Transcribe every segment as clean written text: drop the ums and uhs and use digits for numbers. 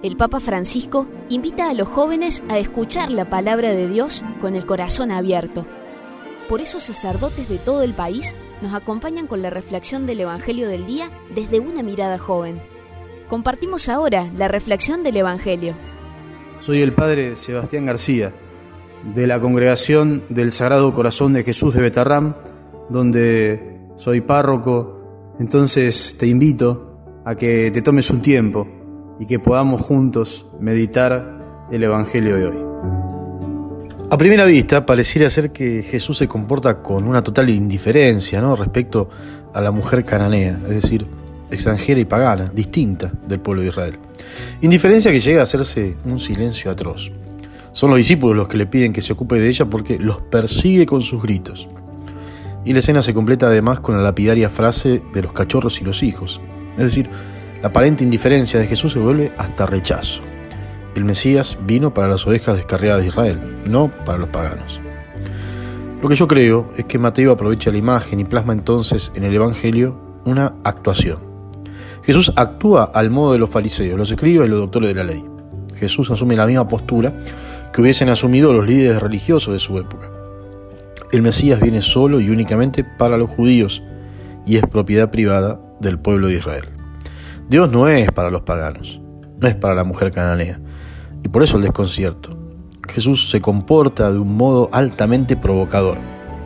el Papa Francisco invita a los jóvenes a escuchar la palabra de Dios con el corazón abierto. Por eso sacerdotes de todo el país nos acompañan con la reflexión del Evangelio del día desde una mirada joven. Compartimos ahora la reflexión del Evangelio. Soy el Padre Sebastián García, de la Congregación del Sagrado Corazón de Jesús de Betarrám, donde soy párroco. Entonces te invito a que te tomes un tiempo y que podamos juntos meditar el Evangelio de hoy. A primera vista pareciera ser que Jesús se comporta con una total indiferencia, ¿no?, respecto a la mujer cananea, es decir, extranjera y pagana, distinta del pueblo de Israel. Indiferencia que llega a hacerse un silencio atroz. Son los discípulos los que le piden que se ocupe de ella porque los persigue con sus gritos. Y la escena se completa además con la lapidaria frase de los cachorros y los hijos. Es decir, la aparente indiferencia de Jesús se vuelve hasta rechazo. El Mesías vino para las ovejas descarriadas de Israel, no para los paganos. Lo que yo creo es que Mateo aprovecha la imagen y plasma entonces en el Evangelio una actuación. Jesús actúa al modo de los fariseos, los escribas y los doctores de la ley. Jesús asume la misma postura que hubiesen asumido los líderes religiosos de su época. El Mesías viene solo y únicamente para los judíos y es propiedad privada del pueblo de Israel. Dios no es para los paganos, no es para la mujer cananea, y por eso el desconcierto. Jesús se comporta de un modo altamente provocador.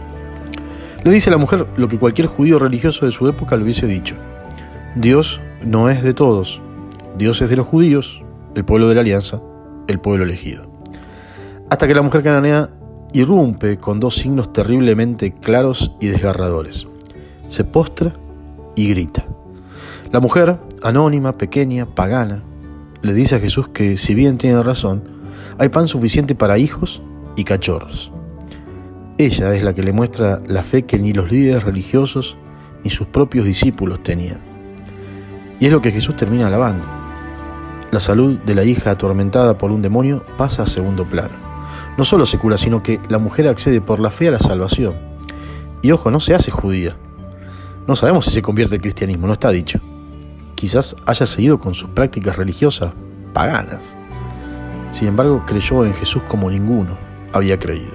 Le dice a la mujer lo que cualquier judío religioso de su época le hubiese dicho: Dios no es de todos, Dios es de los judíos, el pueblo de la alianza, el pueblo elegido. Hasta que la mujer cananea irrumpe con dos signos terriblemente claros y desgarradores. Se postra y grita. La mujer, anónima, pequeña, pagana, le dice a Jesús que, si bien tiene razón, hay pan suficiente para hijos y cachorros. Ella es la que le muestra la fe que ni los líderes religiosos ni sus propios discípulos tenían. Y es lo que Jesús termina alabando. La salud de la hija atormentada por un demonio pasa a segundo plano. No solo se cura, sino que la mujer accede por la fe a la salvación. Y ojo, no se hace judía. No sabemos si se convierte al cristianismo, no está dicho. Quizás haya seguido con sus prácticas religiosas paganas. Sin embargo, creyó en Jesús como ninguno había creído.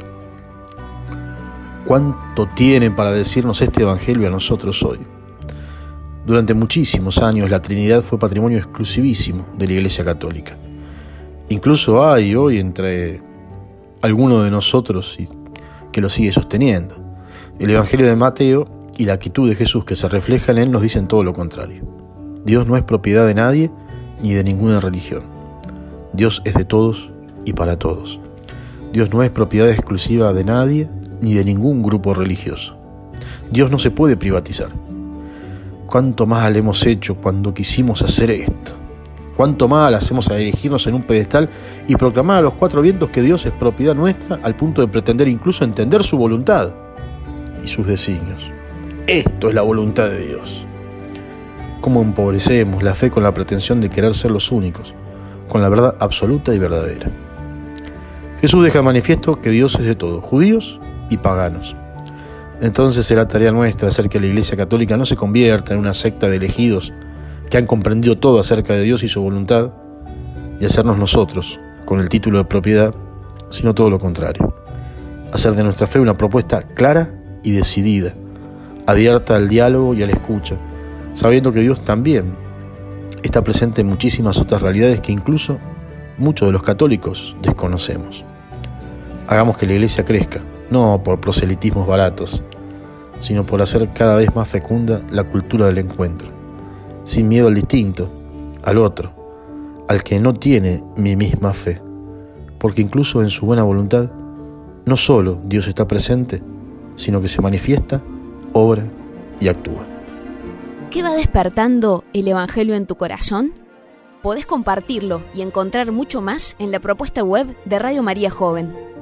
¿Cuánto tiene para decirnos este Evangelio a nosotros hoy? Durante muchísimos años la Trinidad fue patrimonio exclusivísimo de la Iglesia Católica. Incluso hay hoy entre algunos de nosotros que lo sigue sosteniendo. El Evangelio de Mateo y la actitud de Jesús que se refleja en él nos dicen todo lo contrario. Dios no es propiedad de nadie ni de ninguna religión. Dios es de todos y para todos. Dios no es propiedad exclusiva de nadie ni de ningún grupo religioso. Dios no se puede privatizar. ¿Cuánto mal hemos hecho cuando quisimos hacer esto? ¿Cuánto mal hacemos a erigirnos en un pedestal y proclamar a los cuatro vientos que Dios es propiedad nuestra, al punto de pretender incluso entender su voluntad y sus designios? Esto es la voluntad de Dios. ¿Cómo empobrecemos la fe con la pretensión de querer ser los únicos, con la verdad absoluta y verdadera? Jesús deja manifiesto que Dios es de todos, judíos y paganos. Entonces será tarea nuestra hacer que la Iglesia Católica no se convierta en una secta de elegidos que han comprendido todo acerca de Dios y su voluntad, y hacernos nosotros, con el título de propiedad, sino todo lo contrario. Hacer de nuestra fe una propuesta clara y decidida, abierta al diálogo y a la escucha, sabiendo que Dios también está presente en muchísimas otras realidades que incluso muchos de los católicos desconocemos. Hagamos que la Iglesia crezca, no por proselitismos baratos, sino por hacer cada vez más fecunda la cultura del encuentro, sin miedo al distinto, al otro, al que no tiene mi misma fe, porque incluso en su buena voluntad, no solo Dios está presente, sino que se manifiesta, obra y actúa. ¿Qué va despertando el Evangelio en tu corazón? Podés compartirlo y encontrar mucho más en la propuesta web de Radio María Joven.